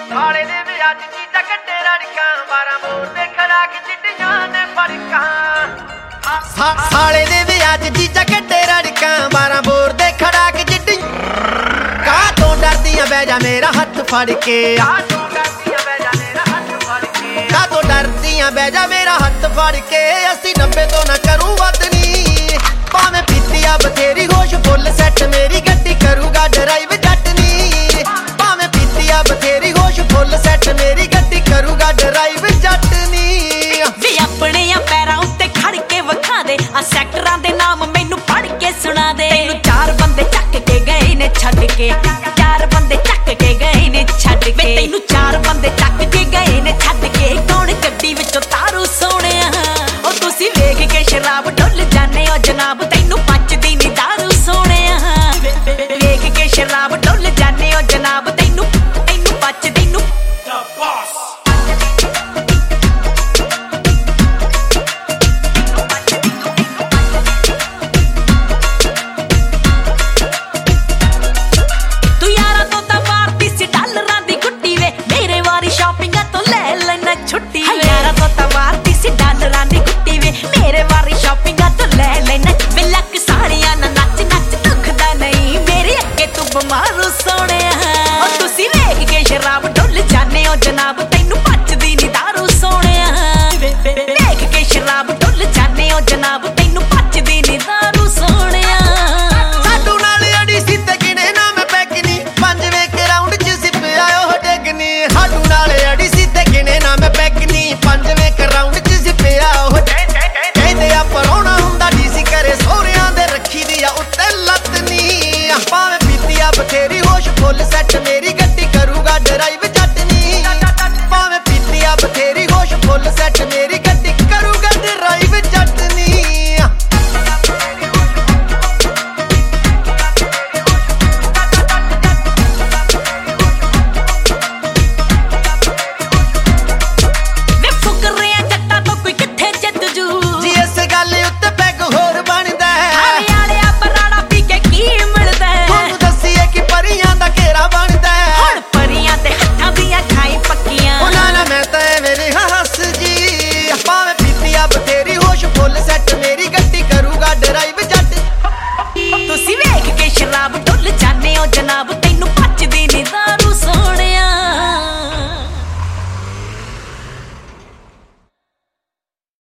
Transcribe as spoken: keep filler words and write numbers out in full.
ਸਾਲੇ ਦੇ ਵਿਆਹ ਚ ਚੀਜ਼ਾਂ ਕੱਢੇ ਰੜਕਾਂ ਬਾਰਾਂ ਮੋੜ ਦੇ ਖੜਾ ਕੇ ਚਿੱਟੀਆਂ ਨੇ ਫੜਕਾਂ ਸਾਲੇ ਦੇ ਵਿਆਹ ਚ ਚੀਜ਼ਾਂ ਕੱਢੇ ਰੜਕਾਂ ਬਾਰਾਂ ਮੋੜ ਦੇ ਖੜਾ ਕੇ ਚਿੱਟੀ ਕਾਹ ਤੋਂ ਡਰਦੀਆਂ ਬਹਿ ਜਾ ਮੇਰਾ ਹੱਥ ਫੜ ਕੇ ਕਾਹ ਤੋਂ ਡਰਦੀਆਂ ਬਹਿ ਜਾ ਮੇਰਾ ਹੱਥ ਫੜ ਕੇ ਕਾਹ ਤੋਂ ਡਰਦੀਆਂ ਬਹਿ ਜਾ ਮੇਰਾ ਹੱਥ ਫੜ ਕੇ ਅਸੀਂ ਨੱਬੇ ਤੋਂ ਨਾ ਕਰੂ ਵੱਧ ਨੀ ਭਾਵੇਂ ਪੀਤੀ ਆ ਬਥੇਰੀ ਹੋਸ਼ ਫੁੱਲ ਸੈੱਟ ਮੇਰੀ ਗੱਡੀ ਕਰੂਗਾ ਡਰਾਈਵ ਜੱਟ ਨੀ ਭਾਵੇਂ ਪੀਤੀ ਆ ਬਥੇਰੀ ਹੋਸ਼ ਫੁੱਲ ਸੈੱਟ ਮੇਰੀ ਗੱਡੀ ਕਰੂਗਾ ਡਰਾਈਵ ਜੱਟ ਨੀ ਵੀ ਆਪਣੇ ਆ ਪੈਰਾਂ ਉੱਤੇ ਖੜ ਕੇ ਵਿਖਾ ਦੇ ਆ ਸੈਕਟਰਾਂ ਦੇ ਨਾਮ ਮੈਨੂੰ ਪੜ ਕੇ ਸੁਣਾ ਦੇ ਤੈਨੂੰ ਚਾਰ ਬੰਦੇ ਚੱਕ ਕੇ ਗਏ ਨੇ ਛੱਡ ਕੇ ਚਾਰ ਬੰਦੇ ਚੱਕ ਕੇ ਗਏ ਨੇ ਛੱਡ ਕੇ ਤੈਨੂੰ ਚਾਰ ਬੰਦੇ ਚੱਕ ਕੇ ਗਏ ਨੇ ਛੱਡ ਕੇ ਕੌਣ ਗੱਡੀ ਵਿੱਚੋਂ ਤਾਰੂ ਸੋਹਣਿਆ ਉਹ ਤੁਸੀਂ ਵੇਖ ਕੇ ਸ਼ਰਾਬ ਡੁੱਲ ਜਾਂਦੇ ਹੋ ਜਨਾਬ ਤੈਨੂੰ ਪਚਦੀ ਨੀ ਦਾਰੂ ਸੋਹਣਿਆ ਵੇਖ ਕੇ ਸ਼ਰਾਬ ਡੁੱਲ ਜਾਂਦੇ ਹੋ ਜਨਾਬ ਤੈਨੂੰ ਤੈਨੂੰ ਪਚਦੀ ਨੂੰ ਛੁੱਟੀ ਯਾਰਾ ਤੋਂ ਤਵਾਰਦੀ ਸੀ ਡਾਲਰਾਂ ਦੀ ਗੁੱਟੀ ਵੇ ਮੇਰੇ ਵਾਰੀ ਸ਼ਾਪਿੰਗਾਂ ਤੋਂ ਲੈ ਲੈਣਾ ਵੇ ਲੱਕ ਸਾੜੀਆਂ ਨਾ ਨੱਚ ਨੱਚ ਦੁਖਦਾ ਨਹੀਂ ਮੇਰੇ ਅੱਗੇ ਤੂੰ ਬਿਮਾਰੂ ਸੋਹਣਿਆ ਉਹ ਤੁਸੀਂ ਵੇਖ ਕੇ ਸ਼ਰਾਬ ਡੁੱਲ ਜਾਂਦੇ ਹੋ ਜਨਾਬ ਤੈਨੂੰ ਪਚਦੀ ਨੀ ਦਾਰੂ ਸੋਹਣਿਆ ਵੇਖ ਕੇ ਸ਼ਰਾਬ ਡੁੱਲ ਜਾਂਦੇ ਹੋ ਜਨਾਬ ਤੈਨੂੰ ਪਚਦੀ ਨੀ ਦਾਰੂ ਸੋਹਣਿਆ ਸਾਡੂ ਨਾਲ ਅੜੀ ਸੀ ਤੇ ਗਿਣੇ ਨਾ ਮੈਂ ਪੈਗਨੀ ਪੰਜਵੇਂ ਕੇ ਰਾਉਂਡ ਚ ਸਿਪ ਆਇਓ ਹੋ ਡੇਗਨੀ ਸਾਡੂ ਨਾਲ ਅੜੀ ਸੀ ਤੇ ਗਿਣੇ ਨਾ ਮੈਂ ਪੈਗਨੀ ਪੰਜਵੇਂ ਕੇ ਰਾਉਂਡ ਚ ਸਿਪ ਆਇਓ ਹੋ ਕਹਿੰਦੇ ਆ ਪਰੋਣਾ ਹੁੰਦਾ ਡੀਸੀ ਕਰੇ ਸੋਹਰਿਆਂ ਦੇ ਰੱਖੀ ਦੀ ਆ ਉੱਤੇ ਲੱਤ ਨੀ ਭਾਵੇਂ ਪੀਤੀ ਆ ਬਥੇਰੀ ਹੋਸ਼ ਫੁੱਲ ਸੈੱਟ